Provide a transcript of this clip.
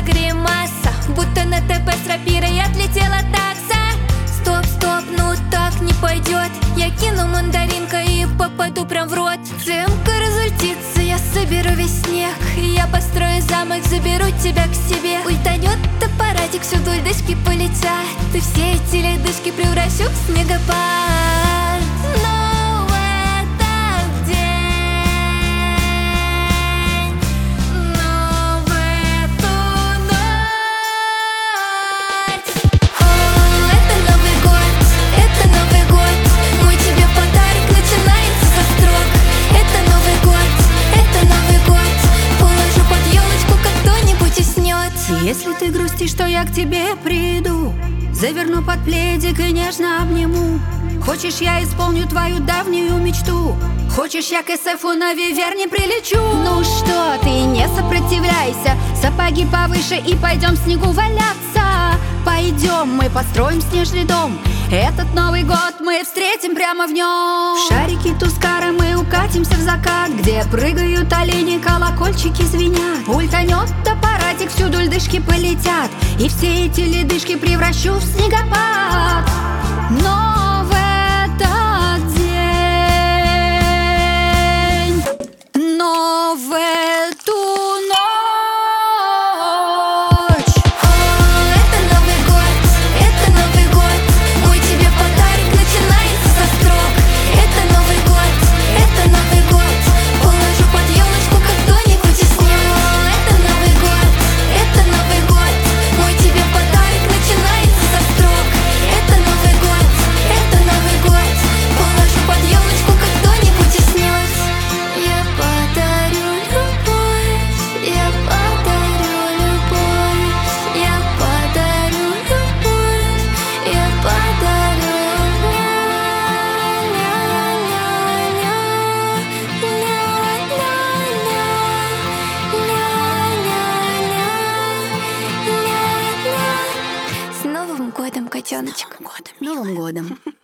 гримаса, будто на ТП с рапирой отлетела такса. Стоп, стоп, ну так не пойдет. Я кину мандаринка и попаду прям в рот. ЦМК разультится, я соберу весь снег. Я построю замок, заберу тебя к себе. Ультанет аппаратик, всюду льдышки полетят. И все эти ледышки превращу в снегопад. Но в этот день, но в эту ночь. О, это Новый год, это Новый год. Мой тебе подарок начинается со строк. Это Новый год, это Новый год. Положу под елочку, как кто-нибудь уснет. Если ты грустишь, то я к тебе приду, заверну под пледик и нежно обниму. Хочешь, я исполню твою давнюю мечту? Хочешь, я к СФу на Виверне прилечу? Ну что ты, не сопротивляйся, сапоги повыше и пойдем в снегу валяться. Пойдем, мы построим снежный дом. Этот Новый год мы встретим прямо в нем. В шарики Тускара мы укатимся в закат, где прыгают олени, колокольчики звенят. Ультанет аппаратик, всюду льдышки полетят. И все эти ледышки превращу в снегопад. Но в этот день, но в эту ночь. О, это Новый год, это Новый год. Мой тебе подарок начинается со строк. Это Новый год, это Новый год. Положу под елочку, как кто-нибудь уснет. Это Новый год, это Новый год. Мой тебе подарок начинается со строк. Это Новый год, это Новый год. Положу под елочку, как кто-нибудь уснет. Я подарю любовь, я подарю любовь, я подарю любовь, я подарю С Новым годом, котеночек. Новым годом.